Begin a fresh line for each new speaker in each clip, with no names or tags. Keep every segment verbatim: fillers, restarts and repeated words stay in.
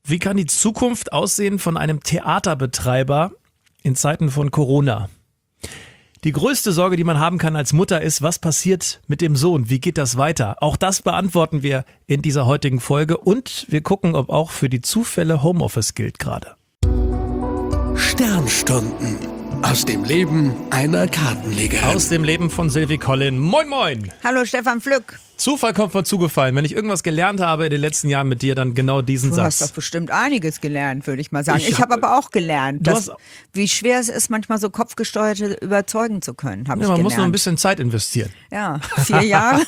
Wie kann die Zukunft aussehen von einem Theaterbetreiber in Zeiten von Corona? Die größte Sorge, die man haben kann als Mutter, ist, was passiert mit dem Sohn? Wie geht das weiter? Auch das beantworten wir in dieser heutigen Folge und wir gucken, ob auch für die Zufälle Homeoffice gilt gerade.
Sternstunden aus dem Leben einer Kartenlegerin.
Aus dem Leben von Sylvie Collin. Moin, moin.
Hallo Stefan Flück.
Zufall kommt mir zugefallen. Wenn ich irgendwas gelernt habe in den letzten Jahren mit dir, dann genau diesen
Du
Satz.
hast doch bestimmt einiges gelernt, würde ich mal sagen.
Ich
Ich,
hab-
habe aber auch gelernt,
Du
dass,
hast-
wie schwer es ist, manchmal so kopfgesteuerte überzeugen zu können. Habe
Ja,
ich
man
gelernt.
muss nur ein bisschen Zeit investieren.
Ja, vier Jahre.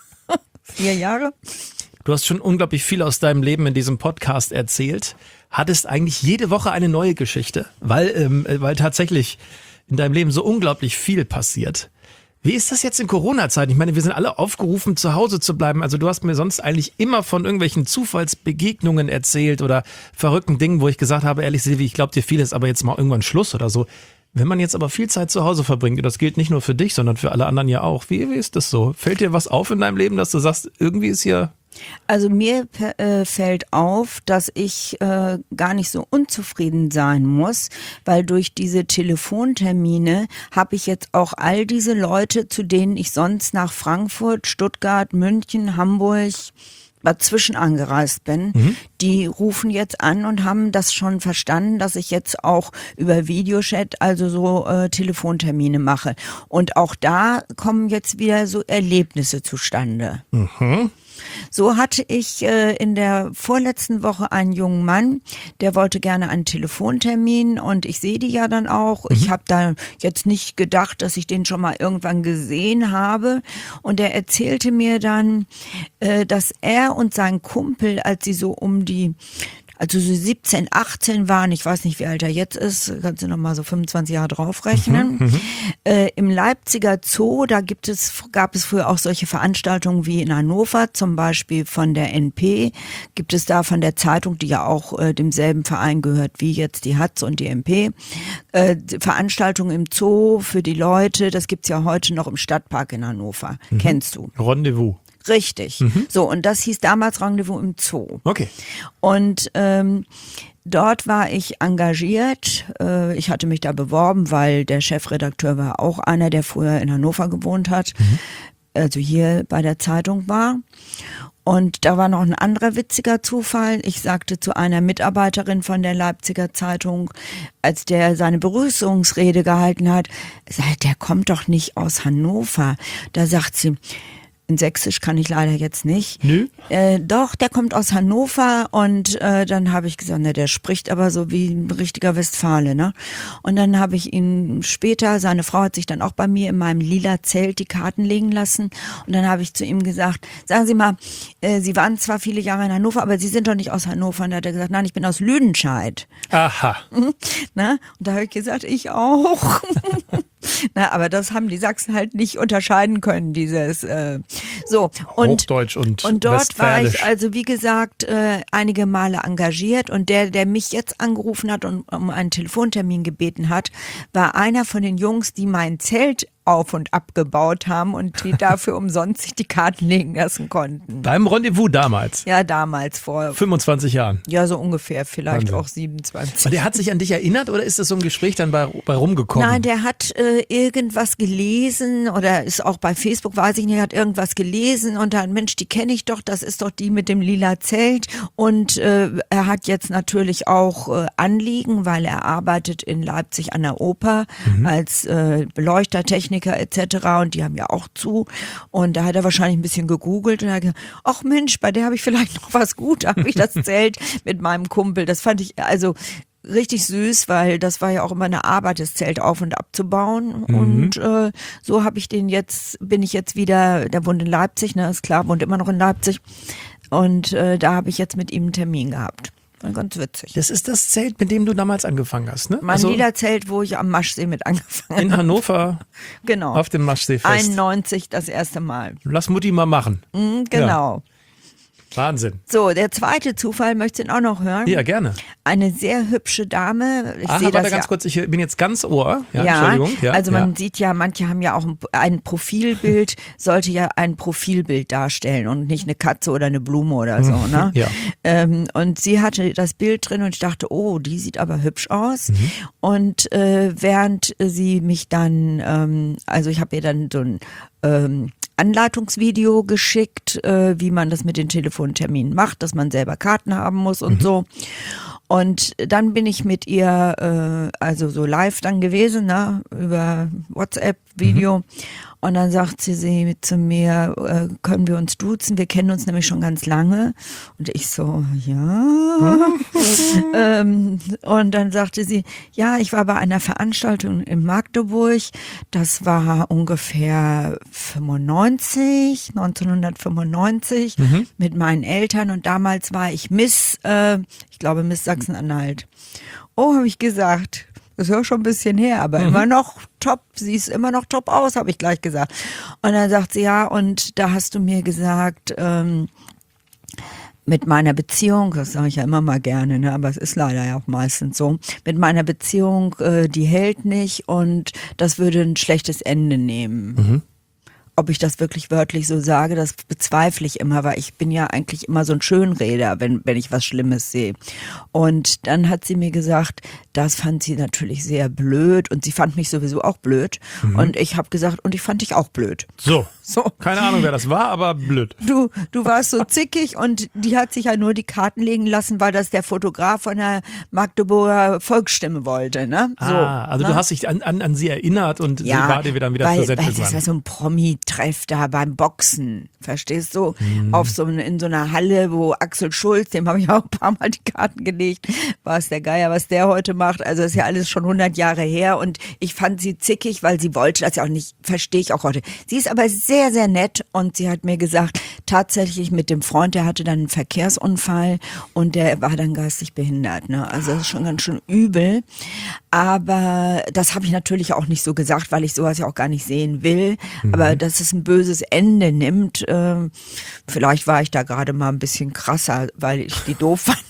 vier Jahre.
Du hast schon unglaublich viel aus deinem Leben in diesem Podcast erzählt. Hattest eigentlich jede Woche eine neue Geschichte, weil, ähm, äh, weil tatsächlich in deinem Leben so unglaublich viel passiert. Wie ist das jetzt in Corona-Zeiten? Ich meine, wir sind alle aufgerufen, zu Hause zu bleiben. Also du hast mir sonst eigentlich immer von irgendwelchen Zufallsbegegnungen erzählt oder verrückten Dingen, wo ich gesagt habe, ehrlich Silvi, ich glaube dir vieles, aber jetzt mal irgendwann Schluss oder so. Wenn man jetzt aber viel Zeit zu Hause verbringt, das gilt nicht nur für dich, sondern für alle anderen ja auch. Wie, wie ist das so? Fällt dir was auf in deinem Leben, dass du sagst, irgendwie ist hier...
Also mir äh, fällt auf, dass ich äh, gar nicht so unzufrieden sein muss, weil durch diese Telefontermine habe ich jetzt auch all diese Leute, zu denen ich sonst nach Frankfurt, Stuttgart, München, Hamburg dazwischen angereist bin, mhm. die rufen jetzt an und haben das schon verstanden, dass ich jetzt auch über Videochat, also so äh, Telefontermine mache. Und auch da kommen jetzt wieder so Erlebnisse zustande.
Mhm.
So hatte ich äh, in der vorletzten Woche einen jungen Mann, der wollte gerne einen Telefontermin und ich sehe die ja dann auch. Mhm. Ich habe da jetzt nicht gedacht, dass ich den schon mal irgendwann gesehen habe. Und er erzählte mir dann, äh, dass er und sein Kumpel, als sie so um die also so siebzehn, achtzehn waren, ich weiß nicht, wie alt er jetzt ist, kannst du noch mal so fünfundzwanzig Jahre draufrechnen. Mhm, äh, im Leipziger Zoo, da gibt es, gab es früher auch solche Veranstaltungen wie in Hannover, zum Beispiel von der N P, gibt es da von der Zeitung, die ja auch äh, demselben Verein gehört wie jetzt die Hatz und die N P, äh, Veranstaltungen im Zoo für die Leute, das gibt's ja heute noch im Stadtpark in Hannover. Mhm. Kennst du?
Rendezvous.
Richtig. Mhm. So, und das hieß damals Rendezvous im Zoo.
Okay.
Und ähm, dort war ich engagiert. Äh, ich hatte mich da beworben, weil der Chefredakteur war auch einer, der früher in Hannover gewohnt hat, mhm. also hier bei der Zeitung war. Und da war noch ein anderer witziger Zufall. Ich sagte zu einer Mitarbeiterin von der Leipziger Zeitung, als der seine Begrüßungsrede gehalten hat, der kommt doch nicht aus Hannover. Da sagt sie, in Sächsisch kann ich leider jetzt nicht.
Nö.
Äh, doch, der kommt aus Hannover und äh, dann habe ich gesagt, ne, der spricht aber so wie ein richtiger Westfale, ne? Und dann habe ich ihn später, seine Frau hat sich dann auch bei mir in meinem lila Zelt die Karten legen lassen und dann habe ich zu ihm gesagt, sagen Sie mal, äh, Sie waren zwar viele Jahre in Hannover, aber Sie sind doch nicht aus Hannover. Und dann hat er gesagt, nein, ich bin aus Lüdenscheid.
Aha.
Na? Und da habe ich gesagt, ich auch. Na, aber das haben die Sachsen halt nicht unterscheiden können, dieses äh, so und
Hochdeutsch und
und dort war
Westfälisch.
ich also wie gesagt äh, einige Male engagiert und der der mich jetzt angerufen hat und um einen Telefontermin gebeten hat, war einer von den Jungs, die mein Zelt auf und abgebaut haben und die dafür umsonst sich die Karten legen lassen konnten.
Beim Rendezvous damals.
Ja, damals vor
fünfundzwanzig Jahren.
ja so ungefähr, vielleicht
Wahnsinn.
auch siebenundzwanzig.
Und der hat sich an dich erinnert oder ist das so ein Gespräch dann bei, bei rumgekommen?
Nein, der hat äh, irgendwas gelesen oder ist auch bei Facebook, weiß ich nicht, hat irgendwas gelesen und dann, Mensch, die kenne ich doch, das ist doch die mit dem lila Zelt und äh, er hat jetzt natürlich auch äh, Anliegen, weil er arbeitet in Leipzig an der Oper mhm. als äh, Beleuchtertechniker et cetera und die haben ja auch zu und da hat er wahrscheinlich ein bisschen gegoogelt und hat gesagt, ach Mensch, bei der habe ich vielleicht noch was gut, da habe ich das Zelt mit meinem Kumpel, das fand ich also richtig süß, weil das war ja auch immer eine Arbeit, das Zelt auf und abzubauen mhm. und äh, so habe ich den jetzt, bin ich jetzt wieder, der wohnt in Leipzig, ne, ist klar, wohnt immer noch in Leipzig und äh, da habe ich jetzt mit ihm einen Termin gehabt. Ganz witzig.
Das ist das Zelt, mit dem du damals angefangen hast, ne?
Mein
also
lila Zelt, wo ich am Maschsee mit angefangen habe.
in Hannover.
Genau.
Auf dem Maschsee fest.
einundneunzig das erste Mal.
Lass Mutti mal machen.
Mhm, genau.
Wahnsinn.
So, der zweite Zufall, möchtest du ihn auch noch hören?
Ja, gerne.
Eine sehr hübsche Dame. Ich
Ach,
sehe
warte
das
ganz
ja.
kurz, ich bin jetzt ganz Ohr. Ja,
Ja,
Entschuldigung. Ja,
also man
ja.
sieht ja, manche haben ja auch ein, ein Profilbild, sollte ja ein Profilbild darstellen und nicht eine Katze oder eine Blume oder so. Ne?
Ja.
Ähm, und sie hatte das Bild drin und ich dachte, oh, die sieht aber hübsch aus. Mhm. Und äh, während sie mich dann, ähm, also ich habe ihr dann so ein ähm, Anleitungsvideo geschickt, äh, wie man das mit den Telefonterminen macht, dass man selber Karten haben muss und mhm. so. Und dann bin ich mit ihr, äh, also so live dann gewesen, ne, über WhatsApp-Video. Mhm. Und dann sagt sie, sie zu mir, äh, können wir uns duzen? Wir kennen uns nämlich schon ganz lange. Und ich so, ja. ähm, und dann sagte sie, ja, ich war bei einer Veranstaltung in Magdeburg. Das war ungefähr fünfundneunzig, neunzehnhundertfünfundneunzig mhm. mit meinen Eltern. Und damals war ich Miss, äh, ich glaube Miss Sachsen-Anhalt. Oh, habe ich gesagt. Das ist ja schon ein bisschen her, aber mhm. immer noch top. Sie ist immer noch top aus, habe ich gleich gesagt. Und dann sagt sie, ja, und da hast du mir gesagt, ähm, mit meiner Beziehung, das sage ich ja immer mal gerne, ne, aber es ist leider ja auch meistens so, mit meiner Beziehung, äh, die hält nicht und das würde ein schlechtes Ende nehmen. Mhm. Ob ich das wirklich wörtlich so sage, das bezweifle ich immer, weil ich bin ja eigentlich immer so ein Schönreder, wenn, wenn ich was Schlimmes sehe. Und dann hat sie mir gesagt, das fand sie natürlich sehr blöd und sie fand mich sowieso auch blöd. Mhm. Und ich habe gesagt, und ich fand dich auch blöd.
So.
So.
Keine Ahnung, wer das war, aber blöd.
Du, du warst so zickig und die hat sich ja nur die Karten legen lassen, weil das der Fotograf von der Magdeburger Volksstimme wollte, ne? So,
ah, also
ne?
du hast dich an, an, an sie erinnert und
ja,
sie war dir dann wieder
weil,
präsent
weil
geworden.
Das war so ein Promi-Treff da beim Boxen, verstehst du? Mhm. Auf so in so einer Halle, wo Axel Schulz, dem habe ich auch ein paar Mal die Karten gelegt, war es der Geier, was der heute macht. Also das ist ja alles schon hundert Jahre her und ich fand sie zickig, weil sie wollte das ja auch nicht, verstehe ich auch heute. Sie ist aber sehr, sehr nett und sie hat mir gesagt, tatsächlich mit dem Freund, der hatte dann einen Verkehrsunfall und der war dann geistig behindert. Ne? Also das ist schon ganz schön übel. Aber das habe ich natürlich auch nicht so gesagt, weil ich sowas ja auch gar nicht sehen will. Mhm. Aber dass es ein böses Ende nimmt, äh, vielleicht war ich da gerade mal ein bisschen krasser, weil ich die doof fand.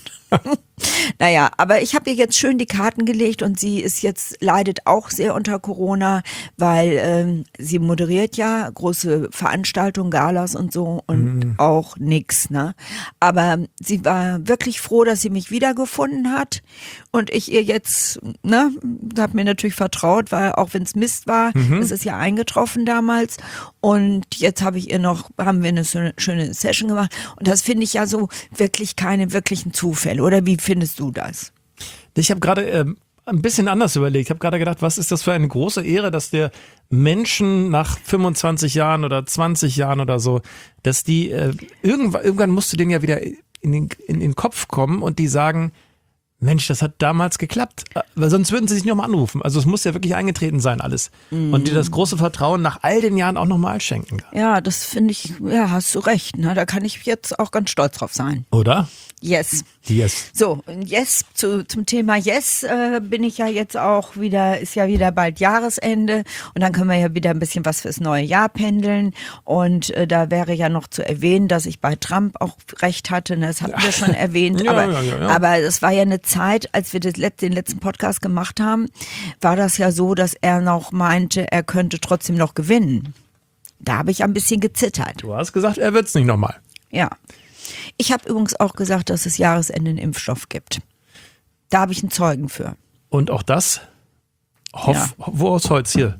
Naja, aber ich habe ihr jetzt schön die Karten gelegt und sie ist jetzt, leidet auch sehr unter Corona, weil ähm, sie moderiert ja große Veranstaltungen, Galas und so und mm. auch nix, ne? Aber sie war wirklich froh, dass sie mich wiedergefunden hat und ich ihr jetzt, ne, habe mir natürlich vertraut, weil auch wenn es Mist war, mhm. es ist ja eingetroffen damals und jetzt habe ich ihr noch, haben wir eine schöne Session gemacht und das finde ich ja so wirklich keine wirklichen Zufälle, oder wie findest du das?
Ich habe gerade ähm, ein bisschen anders überlegt. Ich habe gerade gedacht, was ist das für eine große Ehre, dass der Menschen nach fünfundzwanzig Jahren oder zwanzig Jahren oder so, dass die äh, irgendwann, irgendwann musst du denen ja wieder in den, in den Kopf kommen und die sagen, Mensch, das hat damals geklappt. Weil sonst würden sie sich nicht nochmal anrufen. Also es muss ja wirklich eingetreten sein alles. Mm. Und dir das große Vertrauen nach all den Jahren auch nochmal schenken.
Ja, das finde ich, ja, hast du recht. Ne? Da kann ich jetzt auch ganz stolz drauf sein.
Oder?
Yes.
Yes.
So, yes, zu, zum Thema Yes äh, bin ich ja jetzt auch wieder, ist ja wieder bald Jahresende und dann können wir ja wieder ein bisschen was fürs neue Jahr pendeln und äh, da wäre ja noch zu erwähnen, dass ich bei Trump auch recht hatte, ne? Das hatten wir schon erwähnt,
ja,
aber,
ja, ja, ja.
aber es war ja eine Zeit, als wir das Let- den letzten Podcast gemacht haben, war das ja so, dass er noch meinte, er könnte trotzdem noch gewinnen. Da habe ich ein bisschen gezittert.
Du hast gesagt, er wird's nicht nochmal.
Ja. Ich habe übrigens auch gesagt, dass es Jahresende einen Impfstoff gibt. Da habe ich einen Zeugen für.
Und auch das? Hoff,
Ja.
Wo aus Holz hier?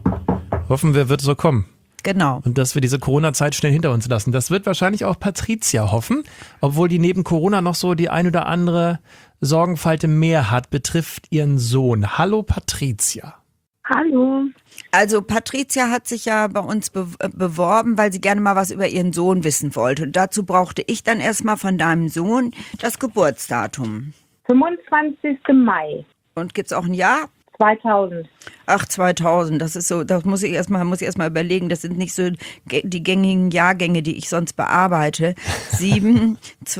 Hoffen wir, wird so kommen.
Genau.
Und dass wir diese Corona-Zeit schnell hinter uns lassen. Das wird wahrscheinlich auch Patricia hoffen, obwohl die neben Corona noch so die ein oder andere Sorgenfalte mehr hat, betrifft ihren Sohn. Hallo Patricia.
Hallo.
Also Patricia hat sich ja bei uns be- beworben, weil sie gerne mal was über ihren Sohn wissen wollte. Und dazu brauchte ich dann erstmal von deinem Sohn das Geburtsdatum.
fünfundzwanzigsten Mai
Und gibt's auch ein Jahr?
zweitausend.
Ach, zweitausend, das ist so, das muss ich erstmal, muss ich erstmal überlegen, das sind nicht so ge- die gängigen Jahrgänge, die ich sonst bearbeite. Sieben,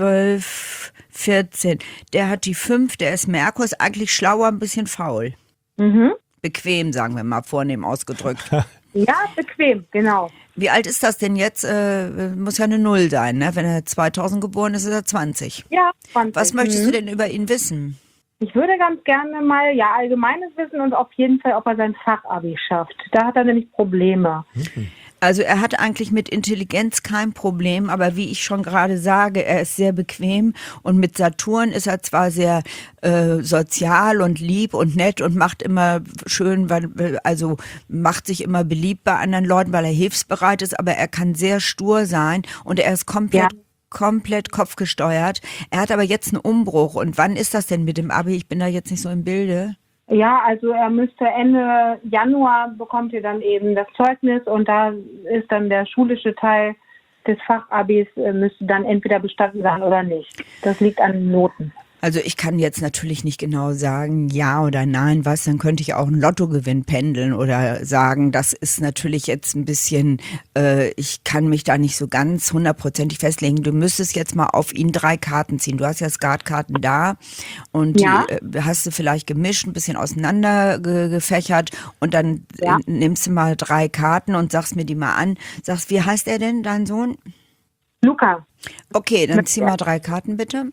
zwölf, vierzehn. Der hat die fünf, der ist Merkur, ist eigentlich schlauer, ein bisschen faul.
Mhm.
Bequem, sagen wir mal, vornehm ausgedrückt.
Ja, bequem, genau.
Wie alt ist das denn jetzt? Äh, muss ja eine Null sein, ne? Wenn er zweitausend geboren ist, ist er zwanzig.
Ja, zwanzig.
Was möchtest
Mhm.
du denn über ihn wissen?
Ich würde ganz gerne mal, ja, allgemeines Wissen und auf jeden Fall, ob er sein Fachabi schafft. Da hat er nämlich Probleme.
Also er hat eigentlich mit Intelligenz kein Problem, aber wie ich schon gerade sage, er ist sehr bequem und mit Saturn ist er zwar sehr äh, sozial und lieb und nett und macht immer schön, weil, also macht sich immer beliebt bei anderen Leuten, weil er hilfsbereit ist, aber er kann sehr stur sein und er ist komplett
Ja.
komplett kopfgesteuert. Er hat aber jetzt einen Umbruch. Und wann ist das denn mit dem Abi? Ich bin da jetzt nicht so im Bilde.
Ja, also er müsste Ende Januar bekommt ihr dann eben das Zeugnis und da ist dann der schulische Teil des Fachabis, äh, müsste dann entweder bestanden sein oder nicht. Das liegt an den Noten.
Also ich kann jetzt natürlich nicht genau sagen, ja oder nein, was, dann könnte ich auch einen Lottogewinn pendeln oder sagen, das ist natürlich jetzt ein bisschen, äh, ich kann mich da nicht so ganz hundertprozentig festlegen. Du müsstest jetzt mal auf ihn drei Karten ziehen. Du hast ja Skatkarten da und
Ja.
die äh, hast du vielleicht gemischt, ein bisschen auseinander ge gefächert und dann
Ja.
äh, nimmst du mal drei Karten und sagst mir die mal an. Sagst, wie heißt er denn, dein Sohn?
Luca,
Okay, dann
Mit-
zieh mal drei Karten bitte.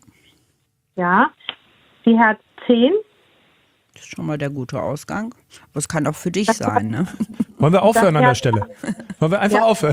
ja, die hat zehn.
Das ist schon mal der gute Ausgang. Aber es kann auch für dich sein, ne?
Wollen wir aufhören an
ja-
der Stelle? Wollen wir einfach
Ja.
aufhören?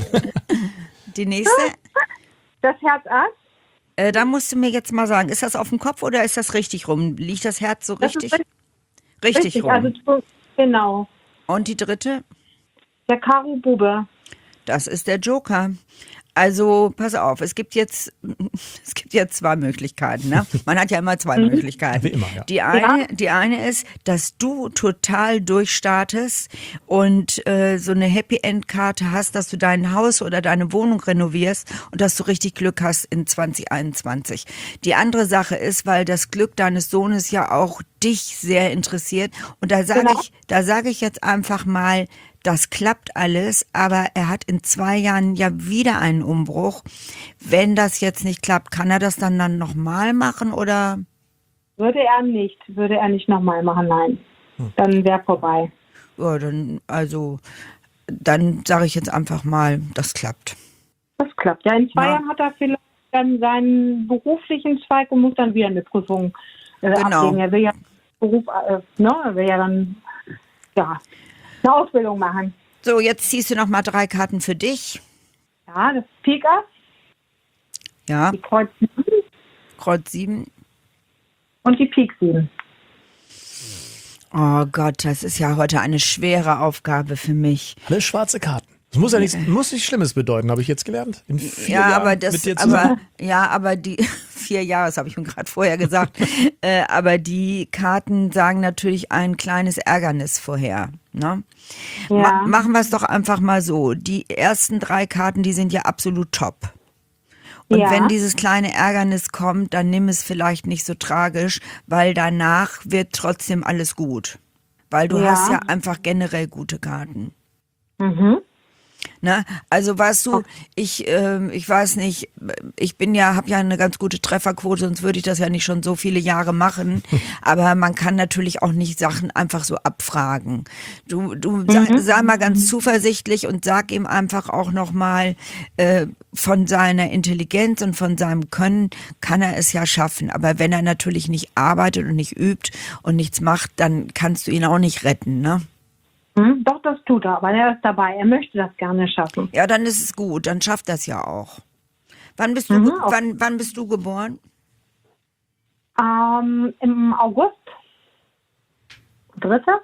Die nächste,
Das Herz Ass,
äh, da musst du mir jetzt mal sagen, ist das auf dem Kopf oder ist das richtig rum? Liegt das Herz so
Das ist
richtig?
richtig-
Richtig,
richtig,
rum.
also zu- genau.
Und die dritte,
Der Karo Bube.
das ist der Joker. Also, pass auf, es gibt jetzt, es gibt jetzt zwei Möglichkeiten, ne? Man hat ja immer zwei Möglichkeiten.
Wie immer, ja.
Die eine,
Ja.
die eine ist, dass du total durchstartest und äh, so eine Happy End Karte hast, dass du dein Haus oder deine Wohnung renovierst und dass du richtig Glück hast in zwanzig einundzwanzig. Die andere Sache ist, weil das Glück deines Sohnes ja auch dich sehr interessiert und da sage
Genau.
ich, da sage ich jetzt einfach mal, das klappt alles, aber er hat in zwei Jahren ja wieder einen Umbruch. Wenn das jetzt nicht klappt, kann er das dann dann nochmal machen oder?
Würde er nicht, würde er nicht nochmal machen, nein. Dann wäre vorbei.
Ja, dann, also, dann sage ich jetzt einfach mal, das klappt.
Das klappt. Ja, in zwei
Ja.
Jahren hat er vielleicht dann seinen beruflichen Zweig und muss dann wieder eine Prüfung äh,
Genau.
ablegen. Er will ja Beruf, äh, ne, er will ja dann ja, eine Ausbildung machen.
So, jetzt ziehst du nochmal drei Karten für dich.
Ja, das Pik Ass,
Ja,
die Kreuz sieben
Kreuz sieben.
und die Pik sieben.
Oh Gott, das ist ja heute eine schwere Aufgabe für mich.
Alles schwarze Karten. Das muss ja nichts, muss nichts Schlimmes bedeuten, habe ich jetzt gelernt. In vier
Ja,
Jahren
aber das,
mit dir zusammen.
aber ja, aber die vier Jahre, das habe ich mir gerade vorher gesagt. äh, aber die Karten sagen natürlich ein kleines Ärgernis vorher. Ne?
Ja.
Ma machen wir es doch einfach mal so. Die ersten drei Karten, die sind ja absolut top. Und
Ja.
wenn dieses kleine Ärgernis kommt, dann nimm es vielleicht nicht so tragisch, weil danach wird trotzdem alles gut. Weil du
Ja.
hast ja einfach generell gute Karten.
Mhm.
Ne? Also weißt du, ich, ähm, ich weiß nicht, ich bin ja, habe ja eine ganz gute Trefferquote, sonst würde ich das ja nicht schon so viele Jahre machen. Aber man kann natürlich auch nicht Sachen einfach so abfragen. Du, du sei, sei mal ganz zuversichtlich und sag ihm einfach auch nochmal, äh, von seiner Intelligenz und von seinem Können kann er es ja schaffen. Aber wenn er natürlich nicht arbeitet und nicht übt und nichts macht, dann kannst du ihn auch nicht retten, ne?
Hm, doch, das tut er, aber er ist dabei. Er möchte das gerne schaffen.
Ja, dann ist es gut, dann schafft das ja auch. Wann bist du,
Mhm,
ge-
auch.
wann, wann bist du geboren?
Ähm, Im August. Dritte?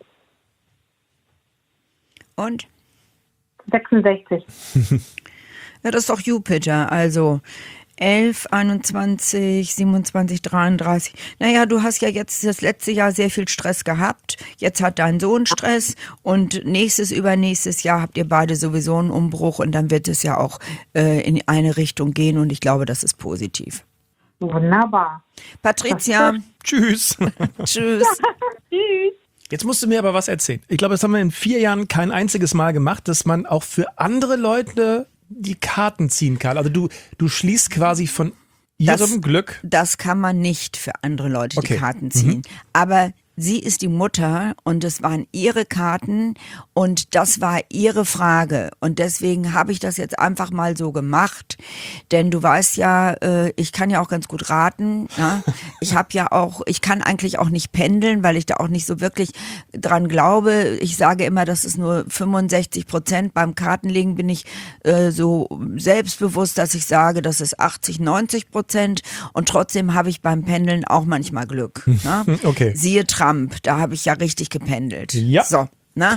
Und?
sechsundsechzig.
Ja, das ist doch Jupiter, also elf, einundzwanzig, siebenundzwanzig, dreiunddreißig. Naja, du hast ja jetzt das letzte Jahr sehr viel Stress gehabt. Jetzt hat dein Sohn Stress und nächstes, übernächstes Jahr habt ihr beide sowieso einen Umbruch und dann wird es ja auch äh, in eine Richtung gehen und ich glaube, das ist positiv.
Wunderbar.
Patricia,
Tschüss.
tschüss.
Tschüss.
Jetzt musst du mir aber was erzählen. Ich glaube, das haben wir in vier Jahren kein einziges Mal gemacht, dass man auch für andere Leute die Karten ziehen kann. Also du, du schließt quasi von ihrem
Das-
Glück.
Das kann man nicht für andere Leute
Okay.
die Karten ziehen. Aber sie ist die Mutter und es waren ihre Karten und das war ihre Frage. Und deswegen habe ich das jetzt einfach mal so gemacht. Denn du weißt ja, äh, ich kann ja auch ganz gut raten. Ne? Ich habe ja auch, ich kann eigentlich auch nicht pendeln, weil ich da auch nicht so wirklich dran glaube. Ich sage immer, das ist nur fünfundsechzig Prozent. Beim Kartenlegen bin ich äh, so selbstbewusst, dass ich sage, das ist achtzig, neunzig Prozent. Und trotzdem habe ich beim Pendeln auch manchmal Glück. Ne?
Okay.
Siehe Trump, da habe ich ja richtig gependelt.
Ja.
So, ne?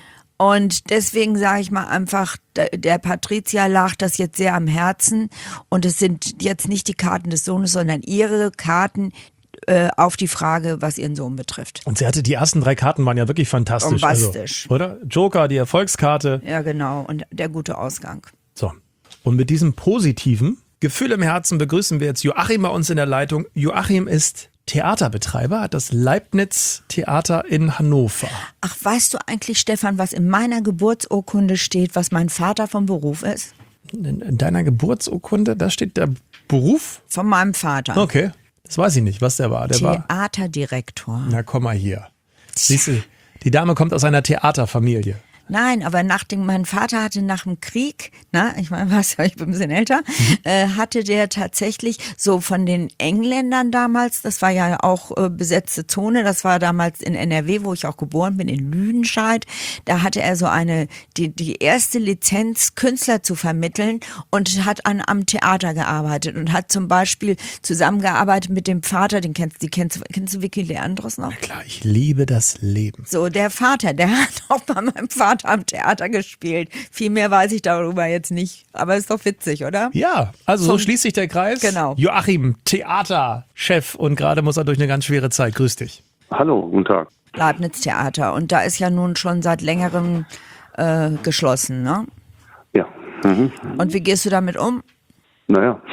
Und deswegen sage ich mal einfach, der Patricia lag das jetzt sehr am Herzen und es sind jetzt nicht die Karten des Sohnes, sondern ihre Karten äh, auf die Frage, was ihren Sohn betrifft.
Und sie hatte die ersten drei Karten, waren ja wirklich fantastisch.
Bombastisch.
Also, oder? Joker, die Erfolgskarte.
Ja, genau. Und der gute Ausgang.
So. Und mit diesem positiven Gefühl im Herzen begrüßen wir jetzt Joachim bei uns in der Leitung. Joachim ist Theaterbetreiber, hat das Leibniz Theater in Hannover.
Ach, weißt du eigentlich, Stefan, was in meiner Geburtsurkunde steht, was mein Vater vom Beruf ist?
In, in deiner Geburtsurkunde, da steht der Beruf?
Von meinem Vater.
Okay, das weiß ich nicht, was der war. Der war
Theaterdirektor.
Na, komm mal hier. Siehst du, die Dame kommt aus einer Theaterfamilie.
Nein, aber nach dem, mein Vater hatte nach dem Krieg, na, ich meine, was, ich bin ein bisschen älter, mhm. äh, hatte der tatsächlich so von den Engländern damals, das war ja auch äh, besetzte Zone, das war damals in N R W, wo ich auch geboren bin, in Lüdenscheid, da hatte er so eine, die, die erste Lizenz, Künstler zu vermitteln und hat an, am Theater gearbeitet und hat zum Beispiel zusammengearbeitet mit dem Vater, den kennst, die kennst, kennst du Vicky Leandros noch?
Na klar, ich liebe das Leben.
So, der Vater, der hat auch bei meinem Vater am Theater gespielt. Viel mehr weiß ich darüber jetzt nicht. Aber ist doch witzig, oder?
Ja, also so
Zum-
schließt sich der Kreis.
Genau.
Joachim, Theaterchef und gerade muss er durch eine ganz schwere Zeit. Grüß dich.
Hallo, guten Tag.
Leibniz Theater. Und da ist ja nun schon seit längerem äh, geschlossen, ne?
Ja. Mhm.
Und wie gehst du damit um?
Naja,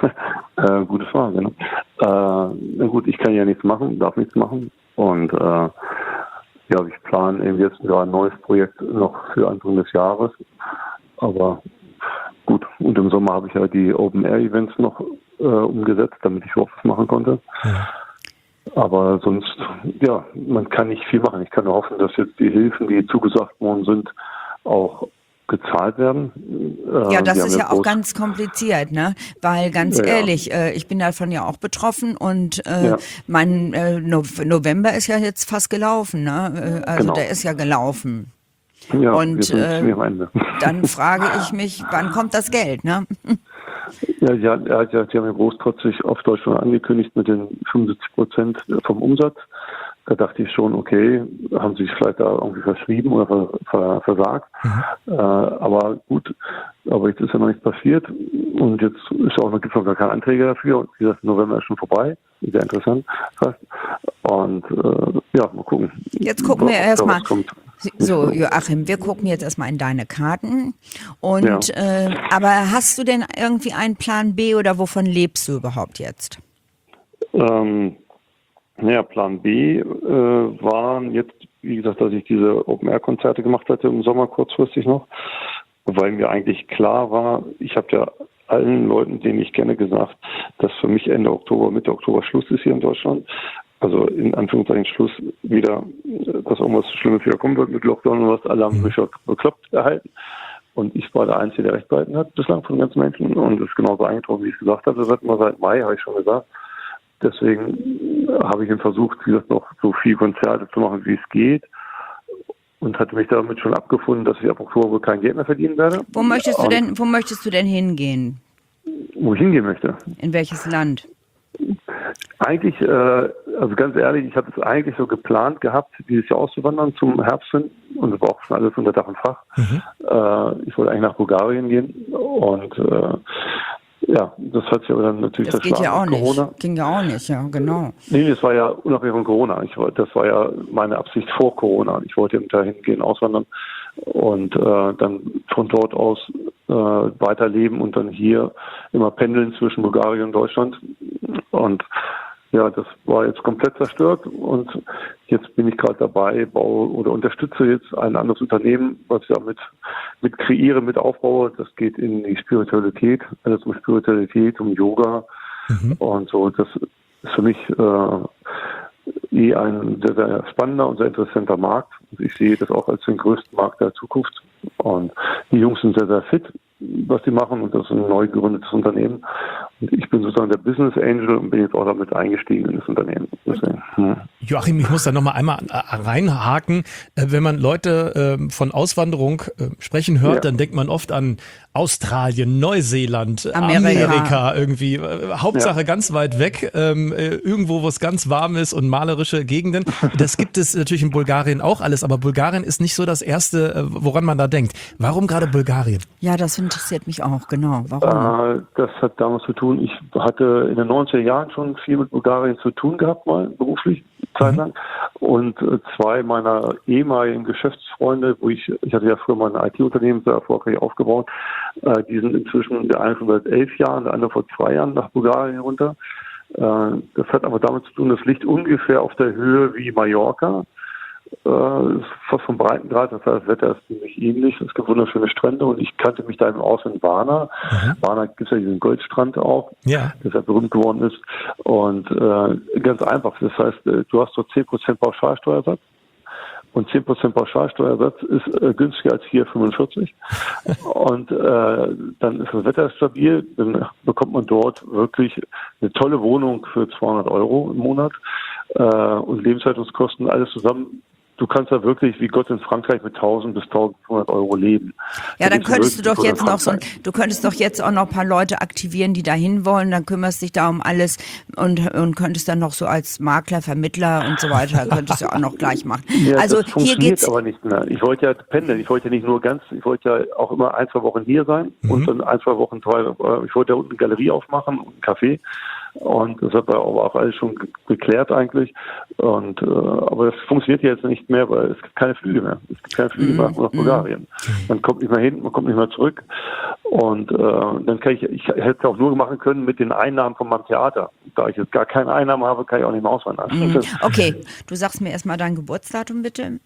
äh, gute Frage. Ne? Äh, na gut, ich kann ja nichts machen, darf nichts machen. Und äh, ja, ich plane eben jetzt wieder ein neues Projekt noch für Anfang des Jahres. Aber gut, und im Sommer habe ich ja die Open-Air-Events noch äh, umgesetzt, damit ich überhaupt was machen konnte.
Ja.
Aber sonst, ja, man kann nicht viel machen. Ich kann nur hoffen, dass jetzt die Hilfen, die zugesagt worden sind, auch gezahlt werden. Äh,
Ja, das
wir haben
ist ja auch
bloß-
ganz kompliziert, ne? Weil ganz
Ja, ja.
ehrlich, äh, ich bin davon ja auch betroffen und äh,
Ja.
mein äh, no- November ist ja jetzt fast gelaufen, ne? Äh, also
Genau.
der ist ja gelaufen.
Ja,
Und,
wir sind
äh,
ziemlich am Ende.
Dann frage ich mich, wann kommt das Geld, ne?
Ja, ja, ja, ja, die haben ja großkotzig auf Deutschland angekündigt mit den fünfundsiebzig Prozent vom Umsatz. Da dachte ich schon, okay, haben sie sich vielleicht da irgendwie verschrieben oder ver, ver, versagt.
Mhm.
Äh, aber gut, aber jetzt ist ja noch nichts passiert und jetzt ist auch noch, gibt es noch gar keine Anträge dafür. Und wie gesagt, November ist schon vorbei. Sehr interessant fast. Und äh, ja, mal gucken.
Jetzt gucken wir
ob da
erstmal.
was kommt.
So, Joachim, wir gucken jetzt erstmal in deine Karten. Und
Ja.
äh, aber hast du denn irgendwie einen Plan B oder wovon lebst du überhaupt jetzt?
Ähm, naja, Plan B äh, waren jetzt, wie gesagt, dass ich diese Open-Air-Konzerte gemacht hatte im Sommer kurzfristig noch, weil mir eigentlich klar war, ich habe ja allen Leuten, denen ich kenne, gesagt, dass für mich Ende Oktober, Mitte Oktober Schluss ist hier in Deutschland. Also in Anführungszeichen Schluss wieder, dass irgendwas Schlimmes wieder kommen wird mit Lockdown und was. Alle haben mich schon bekloppt erhalten. Und ich war der Einzige, der recht behalten hat bislang von den ganzen Menschen. Und es ist genauso eingetroffen, wie ich es gesagt hatte. Das hatten wir seit Mai, habe ich schon gesagt. Deswegen habe ich ihn versucht, wie gesagt, noch so viel Konzerte zu machen, wie es geht. Und hatte mich damit schon abgefunden, dass ich ab Oktober kein Geld mehr verdienen werde.
Wo möchtest du
Und
denn, wo möchtest du denn hingehen?
Wo ich hingehen möchte.
In welches Land?
Eigentlich, äh, also ganz ehrlich, ich hatte es eigentlich so geplant gehabt, dieses Jahr auszuwandern zum Herbst hin. Und das war auch schon alles unter Dach und Fach.
Mhm.
Äh, ich wollte eigentlich nach Bulgarien gehen. Und äh, ja, das hat sich aber dann natürlich
Das geht ja auch
mit Corona.
nicht. Ging ja auch nicht, ja, genau.
Nee, das war ja unabhängig von Corona. Ich, war- das war ja meine Absicht vor Corona. Ich wollte eben dahin gehen, auswandern und äh, dann von dort aus äh, weiterleben und dann hier immer pendeln zwischen Bulgarien und Deutschland. Und ja, das war jetzt komplett zerstört und jetzt bin ich gerade dabei, baue oder unterstütze jetzt ein anderes Unternehmen, was ich damit mit kreiere, mit aufbaue. Das geht in die Spiritualität, also um Spiritualität, um Yoga
Mhm.
und so. Das ist für mich äh, eh ein sehr, sehr spannender und sehr interessanter Markt. Ich sehe das auch als den größten Markt der Zukunft. Und die Jungs sind sehr, sehr fit, was sie machen, und das ist ein neu gegründetes Unternehmen. Und ich bin sozusagen der Business Angel und bin jetzt auch damit eingestiegen in das Unternehmen. Deswegen, hm.
Joachim, ich muss da nochmal einmal reinhaken. Wenn man Leute von Auswanderung sprechen hört, ja. dann denkt man oft an Australien, Neuseeland, Amerika, Amerika irgendwie. Hauptsache ja. ganz weit weg, irgendwo, wo es ganz warm ist und malerische Gegenden. Das gibt es natürlich in Bulgarien auch alles, aber Bulgarien ist nicht so das Erste, woran man da denkt. Warum gerade Bulgarien?
Ja, das interessiert mich auch, genau. Warum?
Äh, das hat damit zu tun, ich hatte in den neunziger Jahren schon viel mit Bulgarien zu tun gehabt, mal beruflich, Zeit lang. Mhm. Und äh, zwei meiner ehemaligen Geschäftsfreunde, wo ich, ich hatte ja früher mal ein I T-Unternehmen sehr erfolgreich aufgebaut, äh, die sind inzwischen, der eine schon seit elf Jahren, der andere vor zwei Jahren nach Bulgarien runter. Äh, das hat aber damit zu tun, das liegt ungefähr auf der Höhe wie Mallorca. Äh, fast vom Breitengrad, das heißt, das Wetter ist ziemlich ähnlich, es gibt wunderschöne Strände und ich kannte mich da eben aus in Varna. Mhm. Varna gibt es ja diesen Goldstrand auch,
ja.
der sehr berühmt geworden ist, und äh, ganz einfach, das heißt, du hast so zehn Prozent Pauschalsteuersatz und zehn Prozent Pauschalsteuersatz ist äh, günstiger als vier Komma fünfundvierzig und äh, dann ist das Wetter stabil, dann bekommt man dort wirklich eine tolle Wohnung für zweihundert Euro im Monat äh, und Lebenshaltungskosten, alles zusammen. Du kannst da wirklich wie Gott in Frankreich mit tausend bis eintausendfünfhundert Euro leben.
Ja, dann könntest du doch jetzt noch so, du könntest doch jetzt auch noch ein paar Leute aktivieren, die da hin wollen, dann kümmerst dich da um alles und, und könntest dann noch so als Makler, Vermittler und so weiter, könntest du auch noch gleich machen.
Ja,
also
das funktioniert
hier geht's
aber nicht mehr. Ich wollte ja pendeln, ich wollte ja nicht nur ganz, ich wollte ja auch immer ein, zwei Wochen hier sein mhm. und dann ein, zwei Wochen, drei, ich wollte ja unten eine Galerie aufmachen und ein Café. Und das hat aber auch alles schon geklärt eigentlich. Und äh, aber das funktioniert jetzt nicht mehr, weil es gibt keine Flüge mehr. Es gibt keine Flüge mehr nach Bulgarien. Man kommt nicht mehr hin, man kommt nicht mehr zurück. Und äh, dann kann ich, ich hätte es auch nur machen können mit den Einnahmen von meinem Theater. Da ich jetzt gar keine Einnahmen habe, kann ich auch nicht mehr auswandern.
Mhm. Okay, du sagst mir erstmal dein Geburtsdatum bitte.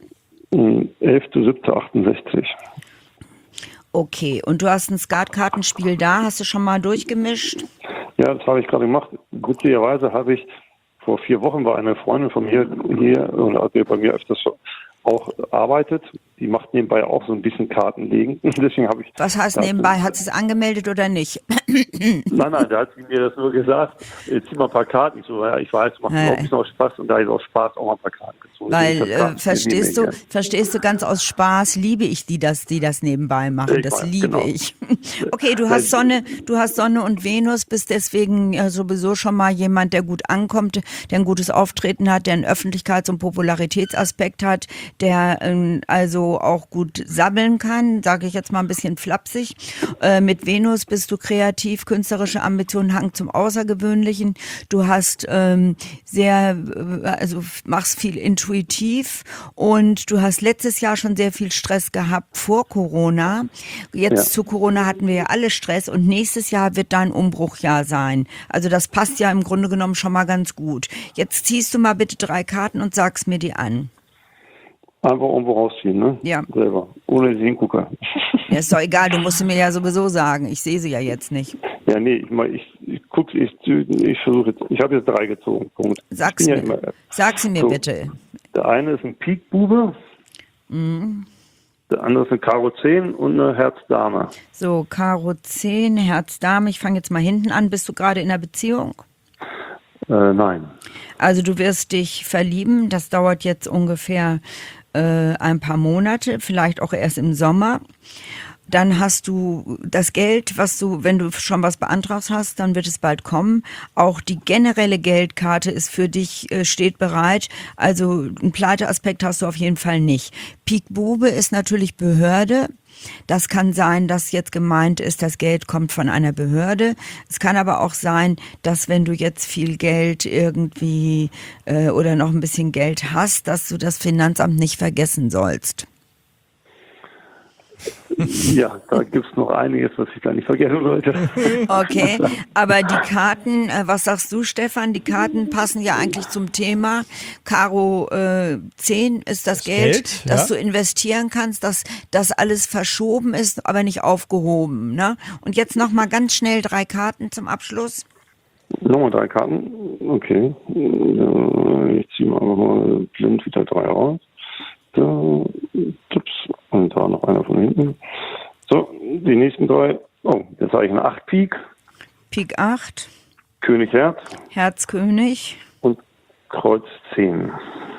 elfter siebter achtundsechzig.
Okay, und du hast ein Skatkartenspiel da, hast du schon mal durchgemischt?
Ja, das habe ich gerade gemacht. Glücklicherweise habe ich, vor vier Wochen war eine Freundin von mir hier, und die bei mir öfters auch arbeitet, die macht nebenbei auch so ein bisschen Karten legen. Deswegen habe ich.
Was heißt nebenbei? Hat sie es angemeldet oder nicht?
Nein, nein, da hat sie mir das nur gesagt. Zieh mal ein paar Karten. Ich so, ja, ich weiß, macht mir auch ein bisschen aus Spaß, und da ist auch Spaß, auch mal ein paar Karten gezogen.
Weil, äh, verstehst du, verstehst du, ganz aus Spaß liebe ich die, dass die das nebenbei machen. Ich das weiß, liebe genau. ich. Okay, du hast Sonne, du hast Sonne und Venus, bist deswegen ja sowieso schon mal jemand, der gut ankommt, der ein gutes Auftreten hat, der einen Öffentlichkeits- und Popularitätsaspekt hat, der ähm, also auch gut sabbeln kann, sage ich jetzt mal ein bisschen flapsig. Äh, mit Venus bist du kreativ, künstlerische Ambitionen, Hang zum Außergewöhnlichen. Du hast ähm, sehr, also machst viel intuitiv, und du hast letztes Jahr schon sehr viel Stress gehabt vor Corona. Jetzt ja. zu Corona hatten wir ja alle Stress, und nächstes Jahr wird dein Umbruchjahr sein. Also das passt ja im Grunde genommen schon mal ganz gut. Jetzt ziehst du mal bitte drei Karten und sagst mir die an.
Einfach irgendwo rausziehen, ne?
Ja.
Selber. Ohne den Gucker.
Ja, ist doch egal, du musst sie mir ja sowieso sagen. Ich sehe sie ja jetzt nicht.
Ja, nee, ich, ich, ich guck, ich, ich versuche jetzt, ich habe jetzt drei gezogen. Punkt.
Sag sie
ja
mir,
immer,
sag sie mir
so,
bitte.
Der eine ist ein Pik-Bube. Mhm. Der andere ist eine Karo zehn und eine Herz-Dame.
So, Karo zehn, Herz-Dame. Ich fange jetzt mal hinten an. Bist du gerade in einer Beziehung?
Äh, nein.
Also du wirst dich verlieben. Das dauert jetzt ungefähr äh, ein paar Monate, vielleicht auch erst im Sommer. Dann hast du das Geld, was du, wenn du schon was beantragt hast, dann wird es bald kommen. Auch die generelle Geldkarte ist für dich, äh, steht bereit. Also einen Pleiteaspekt hast du auf jeden Fall nicht. Pik Bube ist natürlich Behörde. Das kann sein, dass jetzt gemeint ist, das Geld kommt von einer Behörde. Es kann aber auch sein, dass wenn du jetzt viel Geld irgendwie äh, oder noch ein bisschen Geld hast, dass du das Finanzamt nicht vergessen sollst.
Ja, da gibt's noch einiges, was ich gar nicht vergessen wollte.
Okay, aber die Karten, äh, was sagst du, Stefan? Die Karten passen ja eigentlich zum Thema. Karo äh, zehn ist das, das Geld, Geld ja. das du investieren kannst, dass das alles verschoben ist, aber nicht aufgehoben. Ne? Und jetzt noch mal ganz schnell drei Karten zum Abschluss.
Nochmal drei Karten? Okay. ich ziehe mal einfach mal blind wieder drei raus. Da, ups, und da noch einer von hinten. So, die nächsten drei. Oh, jetzt habe ich eine acht Pik.
Pik acht.
König Herz.
Herz König.
Und Kreuz zehn.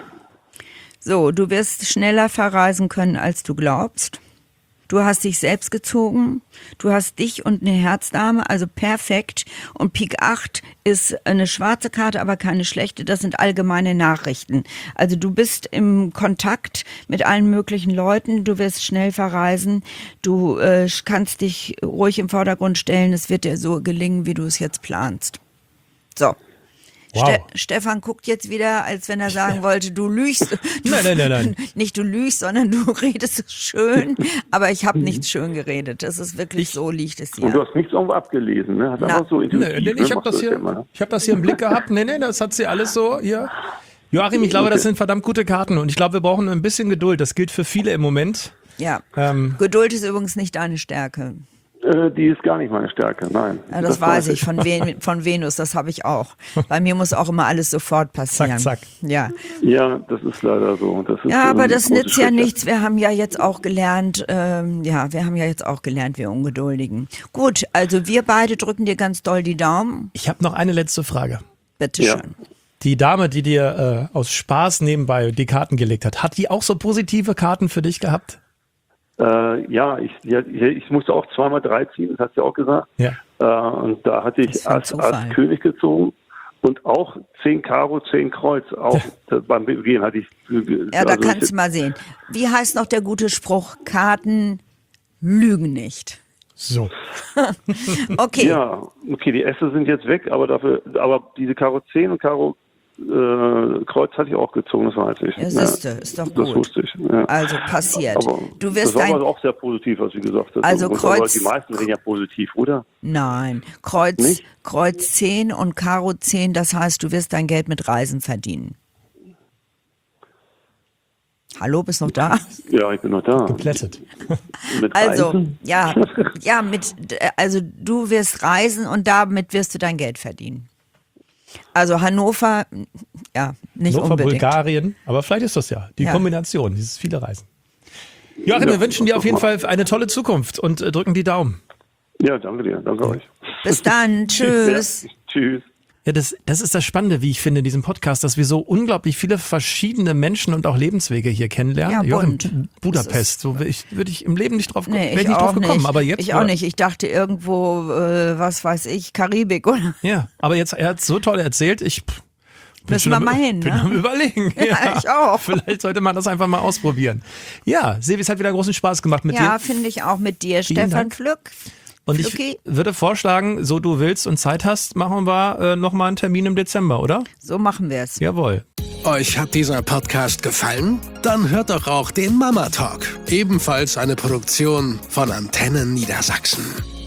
So, du wirst schneller verreisen können, als du glaubst. Du hast dich selbst gezogen, du hast dich und eine Herzdame, also perfekt. Und Pik acht ist eine schwarze Karte, aber keine schlechte. Das sind allgemeine Nachrichten. Also du bist im Kontakt mit allen möglichen Leuten, du wirst schnell verreisen, du äh, kannst dich ruhig im Vordergrund stellen. Es wird dir so gelingen, wie du es jetzt planst. So.
Wow.
Ste- Stefan guckt jetzt wieder, als wenn er sagen wollte, du lügst. Du,
Nein, nein, nein, nein.
Nicht du lügst, sondern du redest schön. Aber ich habe nicht schön geredet. Das ist wirklich so, liegt es
Und du
hier.
hast nichts irgendwo abgelesen, ne? Hat
Na.
einfach so intuitiv,
Nee, nee,
ne?
ich habe
Machst du
das, hier,
immer, ne?
ich hab das hier im Blick gehabt. Nee, nee, das hat sie alles so hier. Joachim, ich glaube, das sind verdammt gute Karten und ich glaube, wir brauchen ein bisschen Geduld. Das gilt für viele im Moment.
Ja.
Ähm,
Geduld ist übrigens nicht deine Stärke.
Äh, die ist gar nicht meine Stärke, nein.
Ja, das, das weiß ich, von, Ven- von Venus, das habe ich auch. Bei mir muss auch immer alles sofort passieren.
Zack, zack.
Ja,
Ja, das ist leider so. Das ist
ja aber
eine
das
große
nützt ja
Schwäche.
nichts. Wir haben ja jetzt auch gelernt, ähm, ja, wir haben ja jetzt auch gelernt, wir Ungeduldigen. Gut, also wir beide drücken dir ganz doll die Daumen.
ich habe noch eine letzte Frage.
Bitteschön.
Ja.
schön.
Die Dame, die dir äh, aus Spaß nebenbei die Karten gelegt hat, hat die auch so positive Karten für dich gehabt?
Äh, ja, ich, ja, ich musste auch zweimal drei ziehen, das hast du ja auch gesagt.
Ja.
Äh, und da hatte
Das
ich
ist ein
Ass,
Zufall.
Ass König gezogen und auch zehn Karo, zehn Kreuz. Auch das, beim Begehen hatte ich.
Ja, da
also
kannst
ich,
du mal sehen. Wie heißt noch der gute Spruch? Karten lügen nicht.
So.
Okay.
Ja, okay, die Äste sind jetzt weg, aber dafür, aber diese Karo zehn und Karo äh, Kreuz hatte ich auch gezogen, das weiß ich.
Ja, siehste, ist doch
Das
gut.
wusste ich. Ja.
Also passiert.
Aber
Du wirst
das war
ein
aber auch sehr positiv, was Sie gesagt haben.
Also
Und
Kreuz-
aber die meisten reden ja positiv, oder?
Nein, Kreuz,
Nicht?
Kreuz zehn und Karo zehn, das heißt, du wirst dein Geld mit Reisen verdienen. Hallo, bist noch da?
Ja, ich bin noch da.
Geplättet.
Mit
Also,
Reisen?
ja, ja, mit, also du wirst reisen und damit wirst du dein Geld verdienen. Also Hannover, ja, nicht
Hannover,
unbedingt.
Bulgarien, aber vielleicht ist das ja die
Ja.
Kombination, dieses viele Reisen. Joachim,
Ja,
wir wünschen dir auf jeden
mal.
Fall eine tolle Zukunft und äh, drücken die Daumen.
Ja, danke dir, danke euch.
Bis dann, tschüss.
Ja, tschüss.
Ja, das, das ist das Spannende, wie ich finde, in diesem Podcast, dass wir so unglaublich viele verschiedene Menschen und auch Lebenswege hier kennenlernen.
Ja,
Joachim,
bunt.
Budapest, so würde ich, würde ich im Leben nicht drauf,
Nee,
wär
ich
ich nicht
auch
drauf gekommen,
nicht.
aber jetzt.
ich auch
war-
nicht. Ich dachte irgendwo, äh, was weiß ich, Karibik oder?
Ja, aber jetzt, er hat so toll erzählt, ich pff, bin
Müssen
schon
wir
am-
mal hin,
bin
ne?
am Überlegen.
Ja, ich auch.
Vielleicht sollte man das einfach mal ausprobieren. Ja, Sevi, es hat wieder großen Spaß gemacht mit
Ja,
dir.
finde ich auch mit dir,
Vielen
Stefan
Dank.
Pflück.
Und ich
Flucki.
würde vorschlagen, so du willst und Zeit hast, machen wir äh, nochmal einen Termin im Dezember, oder?
So machen wir es.
Jawohl.
Euch hat dieser Podcast gefallen? Dann hört doch auch den Mama Talk, ebenfalls eine Produktion von Antennen Niedersachsen.